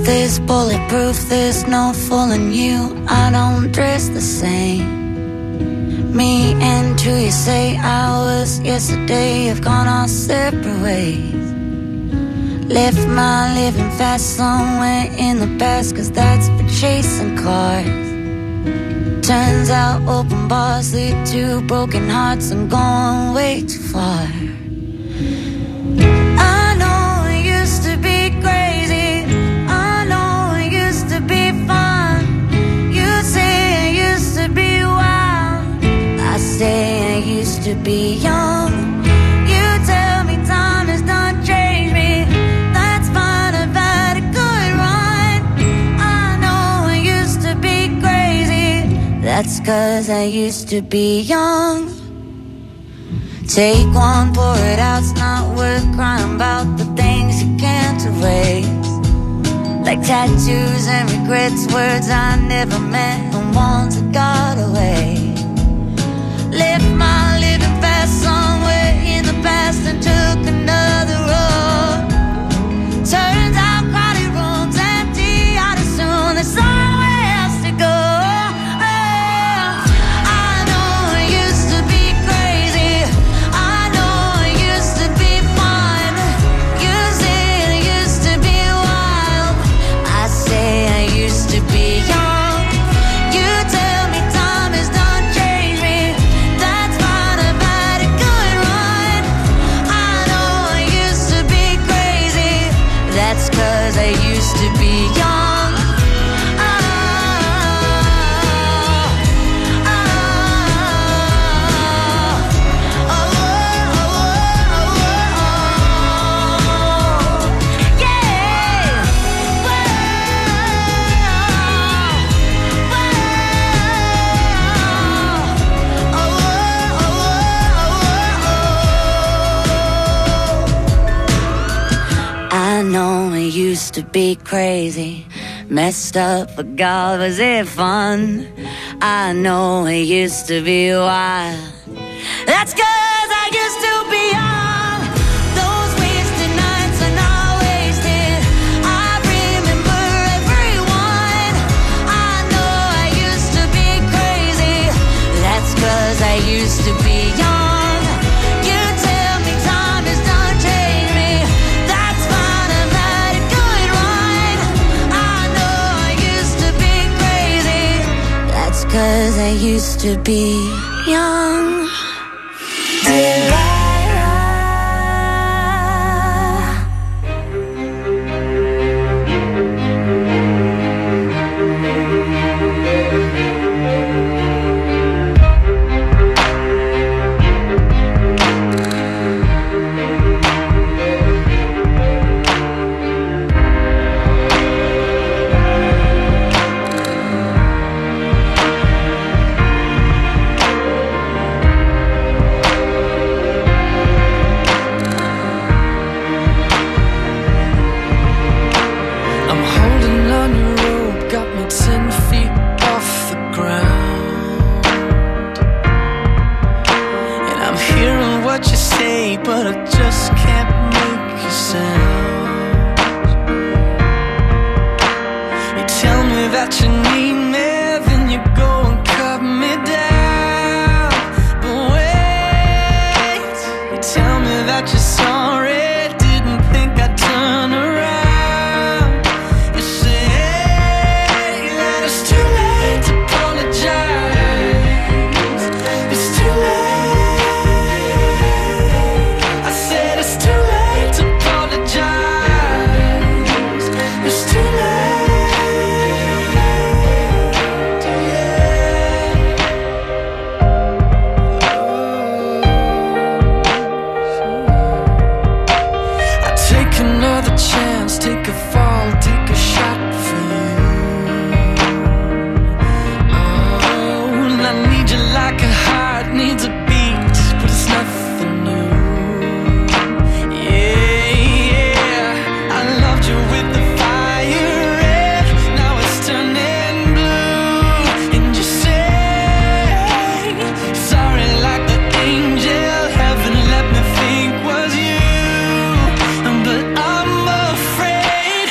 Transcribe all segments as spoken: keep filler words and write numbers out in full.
is bulletproof, there's no fooling you. I don't dress the same. Me and who you say I was yesterday have gone our separate ways. Left my living fast somewhere in the past, cause that's for chasing cars. Turns out open bars lead to broken hearts. I'm going way too far. I know it used to be crazy, I know it used to be fun. You say it used to be wild, I say I used to be young. You tell me time has done changed me, that's fine, I've had a good run. I know I used to be crazy, that's cause I used to be young. Take one, pour it out, it's not worth crying about the things you can't erase. Like tattoos and regrets, words I never meant and ones that got away. Left my living fast somewhere in the past and took another road. Turns out crowded rooms empty out as soon, there's somewhere else to go. I used to be young. Oh, oh, oh, oh, oh, oh, yeah. Whoa, whoa, oh, oh, oh. I know it used to be crazy, messed up, but God, was it fun? I know it used to be wild, that's cause I used to be young. Those wasted nights are not wasted, I remember everyone. I know I used to be crazy, that's cause I used to be young. You tell me time has done changed me, that's fine, I've had a good run. I know I used to be crazy, that's cause I used to be young. Delilah. But I just can't make a sound. You tell me that you need me, then you go and cut me down. But wait, you tell me that you're sorry, didn't think I'd turn around. You say that it's too late to apologize, it's too late. Take a fall, take a shot for you. Oh, and I need you like a heart needs a beat, but it's nothing new. Yeah, yeah, I loved you with the fire red, now it's turning blue. And you say sorry like the angel heaven let me think was you. But I'm afraid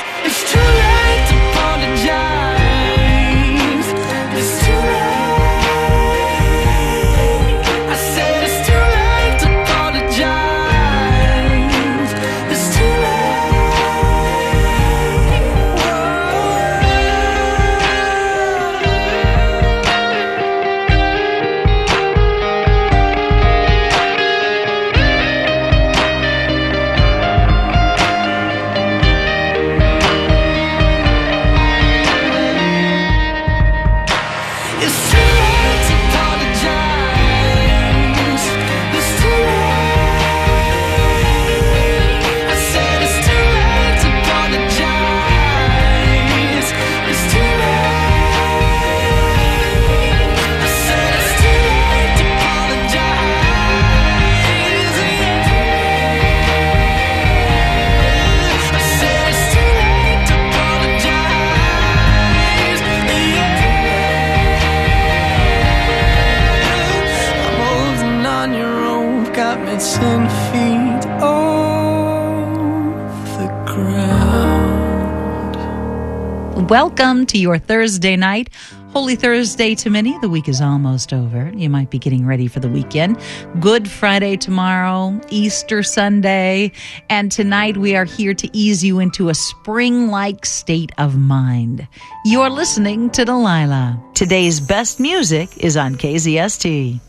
got me ten feet off the ground. Welcome to your Thursday night. Holy Thursday to many. The week is almost over. You might be getting ready for the weekend. Good Friday tomorrow, Easter Sunday, and tonight we are here to ease you into a spring-like state of mind. You're listening to Delilah. Today's best music is on K Z S T.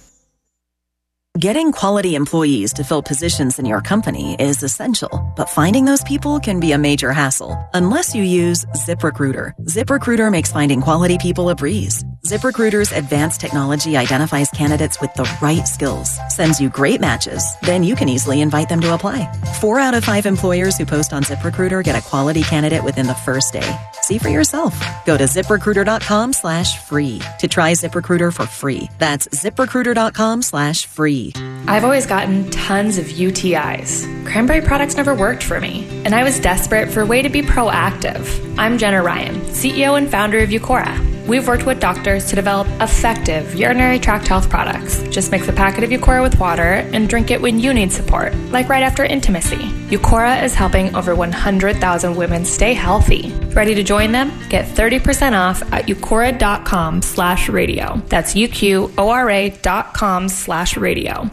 Getting quality employees to fill positions in your company is essential, but finding those people can be a major hassle unless you use ZipRecruiter. ZipRecruiter makes finding quality people a breeze. ZipRecruiter's advanced technology identifies candidates with the right skills, sends you great matches, then you can easily invite them to apply. Four out of five employers who post on ZipRecruiter get a quality candidate within the first day. See for yourself. Go to ZipRecruiter.com slash free to try ZipRecruiter for free. That's ZipRecruiter.com slash free. I've always gotten tons of U T Is. Cranberry products never worked for me, and I was desperate for a way to be proactive. I'm Jenna Ryan, C E O and founder of Eucora. We've worked with doctors to develop effective urinary tract health products. Just mix a packet of Eucora with water and drink it when you need support, like right after intimacy. Eucora is helping over one hundred thousand women stay healthy. Ready to join them? Get thirty percent off at eucora.com slash radio. That's U-Q-O-R-A dot com slash radio.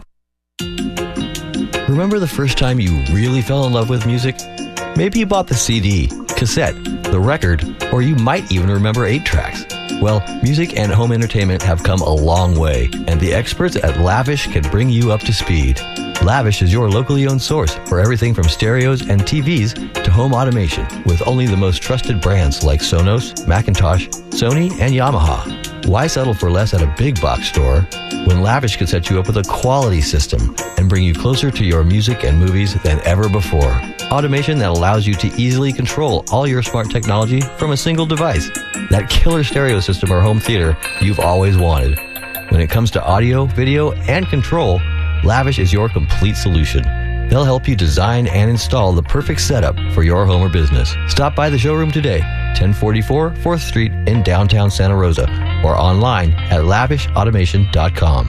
Remember the first time you really fell in love with music? Maybe you bought the C D, cassette, the record, or you might even remember eight tracks. Well, music and home entertainment have come a long way, and the experts at Lavish can bring you up to speed. Lavish is your locally owned source for everything from stereos and T Vs to home automation, with only the most trusted brands like Sonos, Macintosh, Sony, and Yamaha. Why settle for less at a big box store when Lavish could set you up with a quality system and bring you closer to your music and movies than ever before? Automation that allows you to easily control all your smart technology from a single device. That killer stereo system or home theater you've always wanted. When it comes to audio, video, and control, Lavish is your complete solution. They'll help you design and install the perfect setup for your home or business. Stop by the showroom today, ten forty-four fourth Street in downtown Santa Rosa, or online at lavish automation dot com.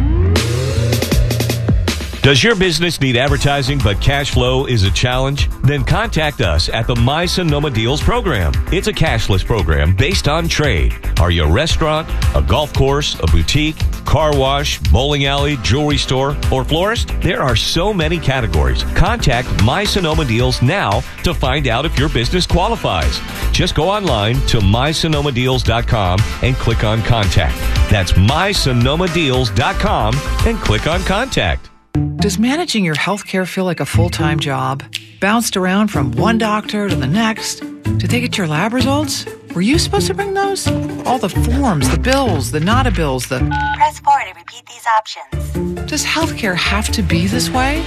Does your business need advertising but cash flow is a challenge? Then contact us at the My Sonoma Deals program. It's a cashless program based on trade. Are you a restaurant, a golf course, a boutique, car wash, bowling alley, jewelry store, or florist? There are so many categories. Contact My Sonoma Deals now to find out if your business qualifies. Just go online to my sonoma deals dot com and click on Contact. That's my sonoma deals dot com and click on Contact. Does managing your health care feel like a full-time job? Bounced around from one doctor to the next? Did they get your lab results? Were you supposed to bring those? All the forms, the bills, the nada bills, the... Press four to repeat these options. Does healthcare have to be this way?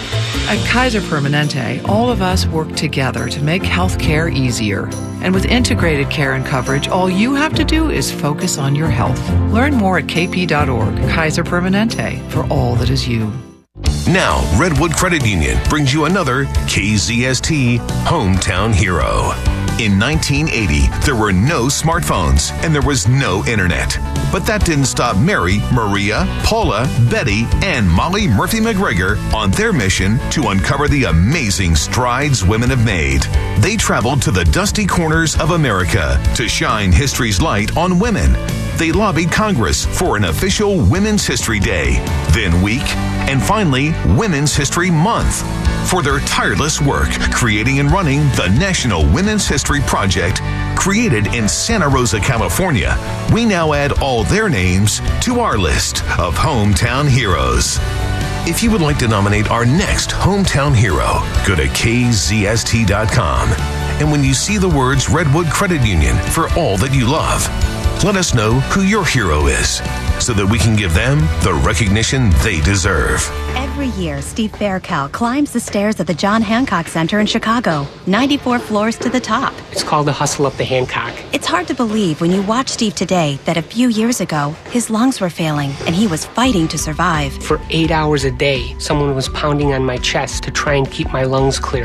At Kaiser Permanente, all of us work together to make healthcare easier. And with integrated care and coverage, all you have to do is focus on your health. Learn more at k p dot org. Kaiser Permanente, for all that is you. Now, Redwood Credit Union brings you another K Z S T Hometown Hero. In nineteen eighty, there were no smartphones and there was no internet. But that didn't stop Mary, Maria, Paula, Betty, and Molly Murphy McGregor on their mission to uncover the amazing strides women have made. They traveled to the dusty corners of America to shine history's light on women. They lobbied Congress for an official Women's History Day, then week, and finally, Women's History Month. For their tireless work creating and running the National Women's History Project, created in Santa Rosa, California, we now add all their names to our list of Hometown Heroes. If you would like to nominate our next Hometown Hero, go to k z s t dot com. And when you see the words Redwood Credit Union for all that you love, let us know who your hero is so that we can give them the recognition they deserve. Every year, Steve Faircal climbs the stairs at the John Hancock Center in Chicago, ninety-four floors to the top. It's called the hustle up the Hancock. It's hard to believe when you watch Steve today that a few years ago, his lungs were failing and he was fighting to survive. For eight hours a day, someone was pounding on my chest to try and keep my lungs clear.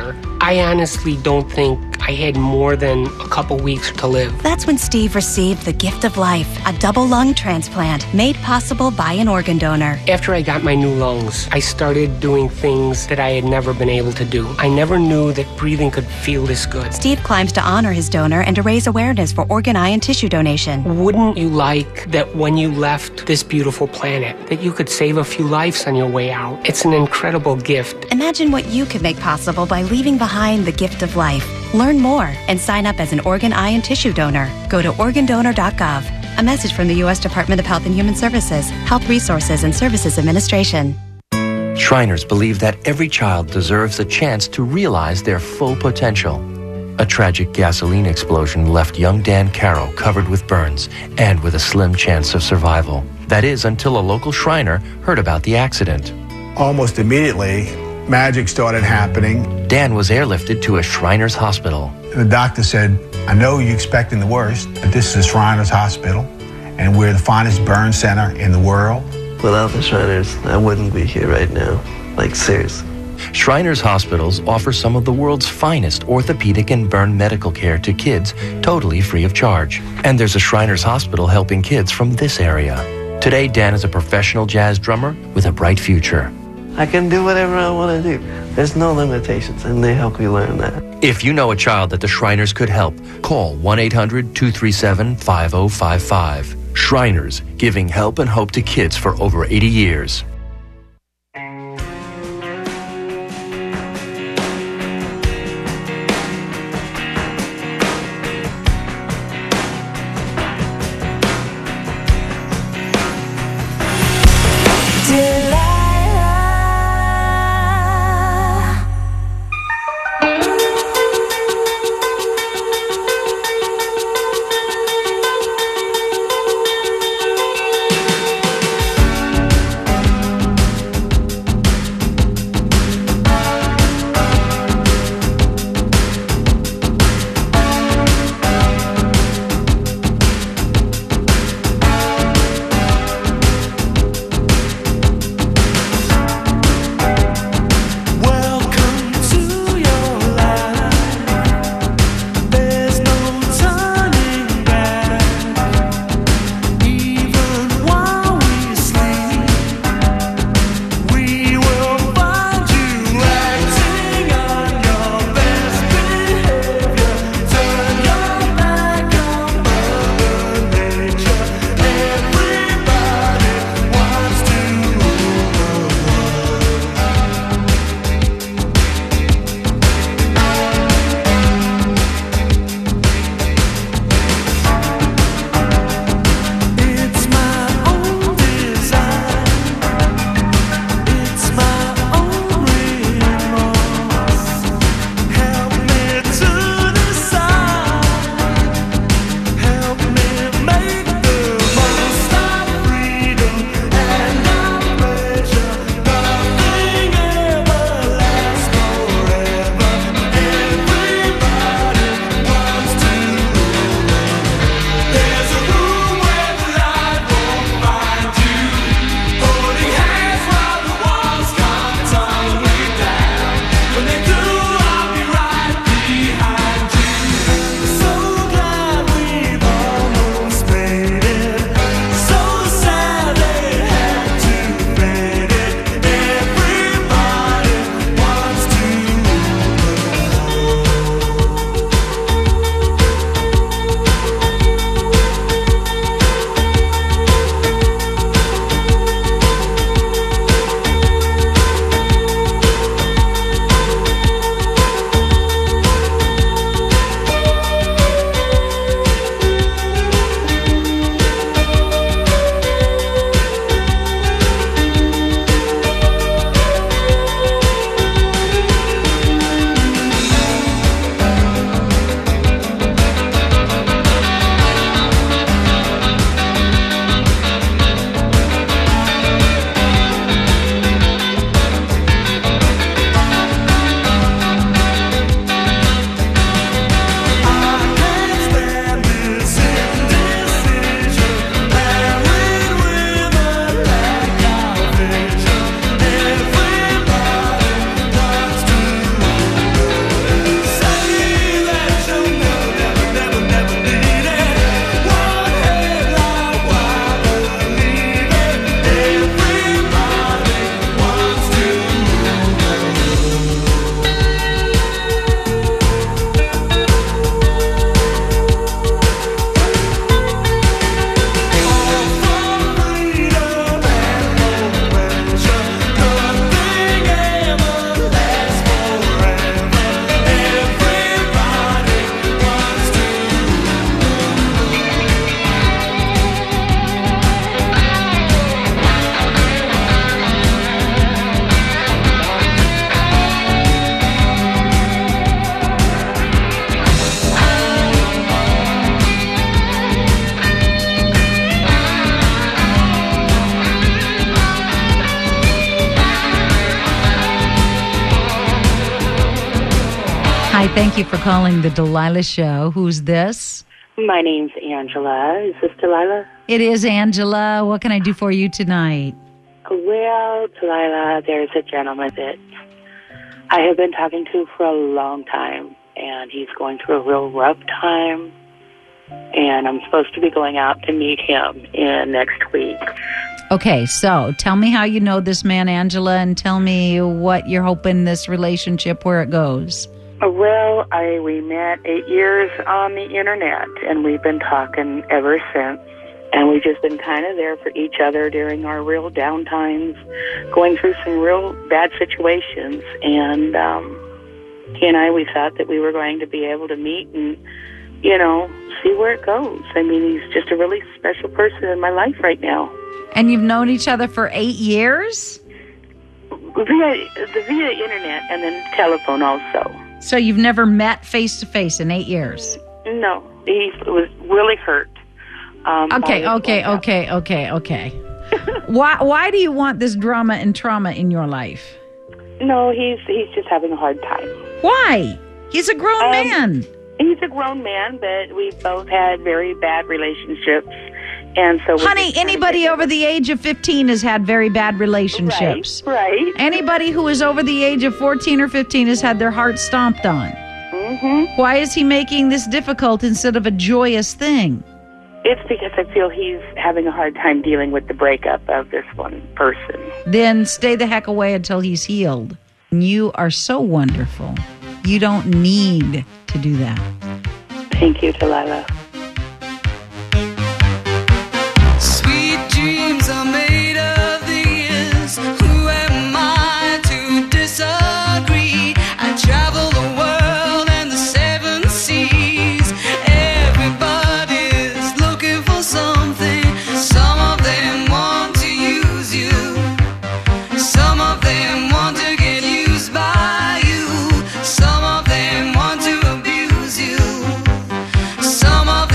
I honestly don't think I had more than a couple weeks to live. That's when Steve received the gift of life, a double lung transplant made possible by an organ donor. After I got my new lungs, I started doing things that I had never been able to do. I never knew that breathing could feel this good. Steve climbs to honor his donor and to raise awareness for organ, eye, and tissue donation. Wouldn't you like that when you left this beautiful planet, that you could save a few lives on your way out? It's an incredible gift. Imagine what you could make possible by leaving behind the gift of life. Learn more and sign up as an organ, eye, and tissue donor. Go to organ donor dot gov. A message from the U S Department of Health and Human Services, Health Resources and Services Administration. Shriners believe that every child deserves a chance to realize their full potential. A tragic gasoline explosion left young Dan Caro covered with burns and with a slim chance of survival. That is, until a local Shriner heard about the accident. Almost immediately, magic started happening. Dan was airlifted to a Shriners hospital. The doctor said, I know you're expecting the worst, but this is Shriners Hospital, and we're the finest burn center in the world. Without the Shriners, I wouldn't be here right now. Like, seriously. Shriners Hospitals offer some of the world's finest orthopedic and burn medical care to kids totally free of charge. And there's a Shriners Hospital helping kids from this area. Today, Dan is a professional jazz drummer with a bright future. I can do whatever I want to do. There's no limitations, and they help me learn that. If you know a child that the Shriners could help, call one eight hundred two three seven five oh five five. Shriners, giving help and hope to kids for over eighty years. Hi, thank you for calling the Delilah Show. Who's this? My name's Angela. Is this Delilah? It is Angela. What can I do for you tonight? Well, Delilah, there's a gentleman that I have been talking to for a long time, and he's going through a real rough time, and I'm supposed to be going out to meet him in next week. Okay, so tell me how you know this man, Angela, and tell me what you're hoping this relationship, where it goes. Well, I we met eight years on the internet, and we've been talking ever since. And we've just been kind of there for each other during our real down times, going through some real bad situations. And um, he and I, we thought that we were going to be able to meet and, you know, see where it goes. I mean, he's just a really special person in my life right now. And you've known each other for eight years? Via, via internet and then telephone also. So you've never met face-to-face in eight years? No. He was really hurt. Um, okay, okay, okay, okay, okay. why Why do you want this drama and trauma in your life? No, he's he's just having a hard time. Why? He's a grown um, man. He's a grown man, but we've both had very bad relationships. And so, honey, anybody over the age of fifteen has had very bad relationships. Right, right. Anybody who is over the age of fourteen or fifteen has had their heart stomped on. Mm-hmm. Why is he making this difficult instead of a joyous thing? It's because I feel he's having a hard time dealing with the breakup of this one person. Then stay the heck away until he's healed. You are so wonderful. You don't need to do that. Thank you, Delilah. Sweet dreams are made of these. Who am I to disagree? I travel the world and the seven seas. Everybody's looking for something. Some of them want to use you. Some of them want to get used by you. Some of them want to abuse you. Some of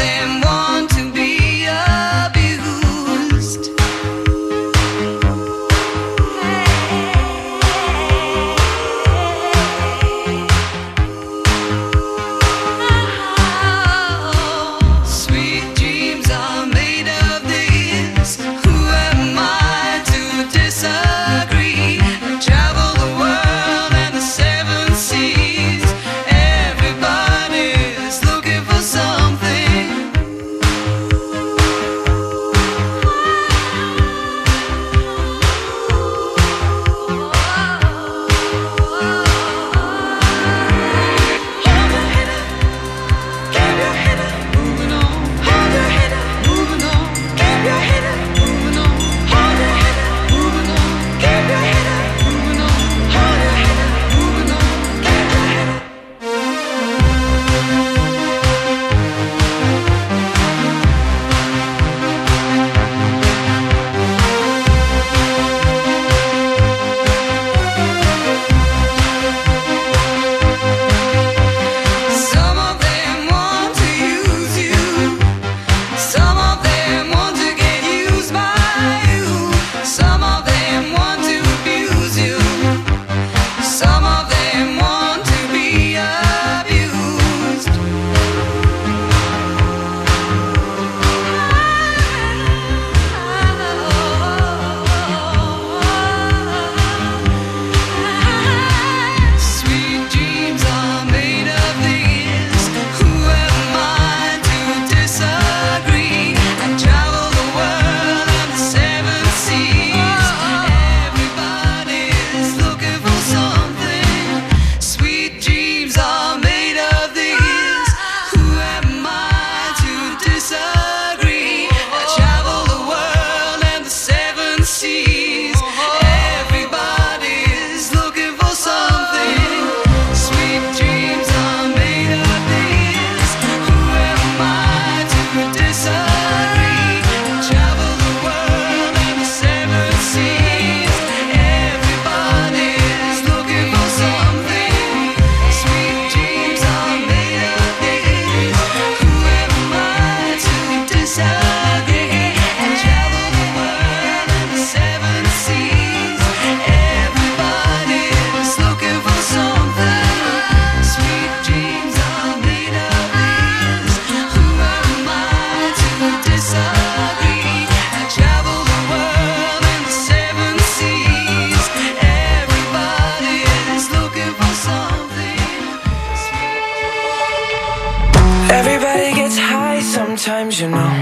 sometimes, you know.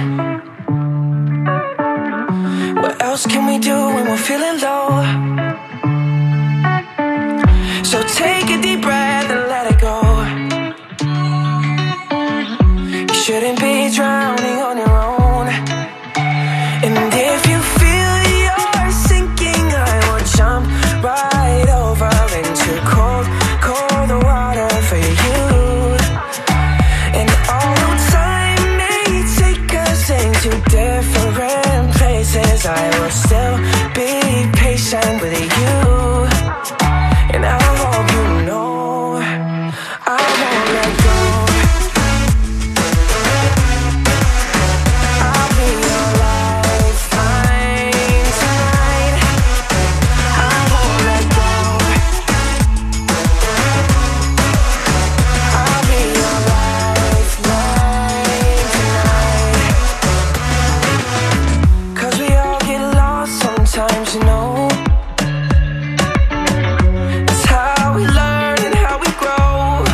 What else can we do when we're feeling low? So take a deep breath and let it go. You shouldn't be drowning on your own. And if you feel you're sinking, I will jump right over into cold, cold water for you. And although time may take us into different places, I will still be patient with you. And I hope you know I won't let go. I'll be your lifeline tonight. I won't let go. I'll be your lifeline tonight. 'Cause we all get lost sometimes, you know. It's how we learn and how we grow.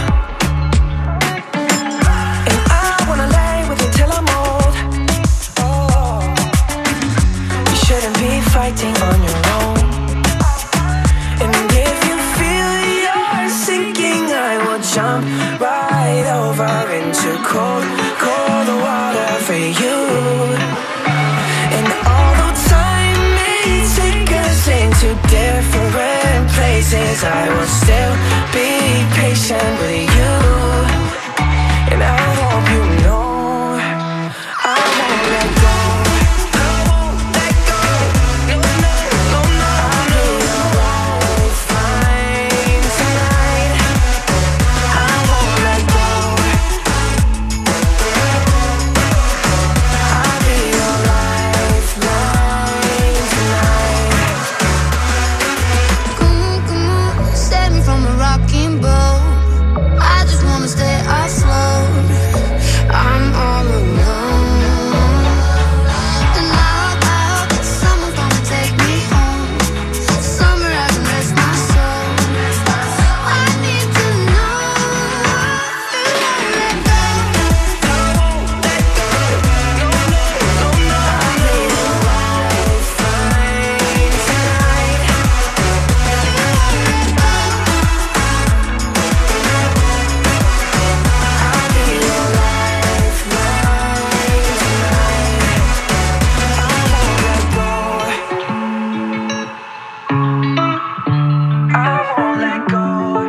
And I wanna lay with you till I'm old. Oh, you shouldn't be fighting on your own. And if you feel you're sinking, I will jump right over into cold, cold water for you. And although time may take us into different places, I will still be patient with you. And I hope you know I won't let go. I won't let go. No, no, no, no. I'll be your lifeline tonight. I won't let go. I'll be your lifeline tonight. Come on, come on, save me from a rocking boat. I just wanna stay afloat. I'm all alone. And I hope, I hope that someone's gonna take me home. Somewhere I can rest my soul. I need to know you won't let go. I won't let go. No, no, no, no. I'll be your lifeline tonight. I'll be your lifeline tonight. I won't let go. I won't let go.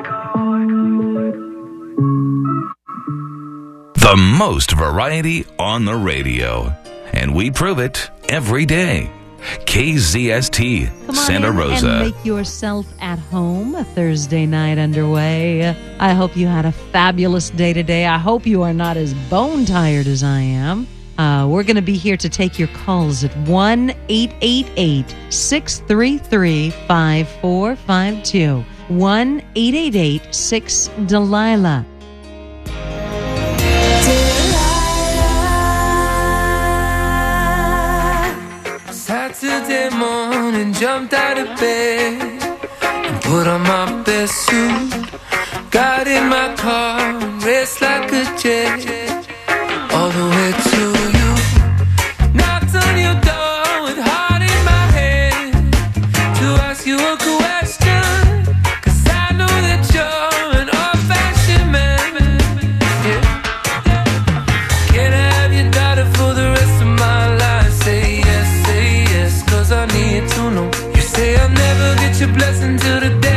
The most variety on the radio. And we prove it every day. K Z S T, Come on Santa in Rosa. and make yourself at home. A Thursday night underway. I hope you had a fabulous day today. I hope you are not as bone tired as I am. Uh, we're going to be here to take your calls at one eight eight eight, six three three, five four five two. one eight eight eight, six Delilah. Saturday morning, jumped out of bed and put on my best suit. Got in my car and raced like a jet all the way to you. Knocked on your door with heart in my head to ask you a question, 'cause I know that you're an old-fashioned man. Yeah. Can I have your daughter for the rest of my life? Say yes, say yes, 'cause I need to know. You say I'll never get your blessing till the day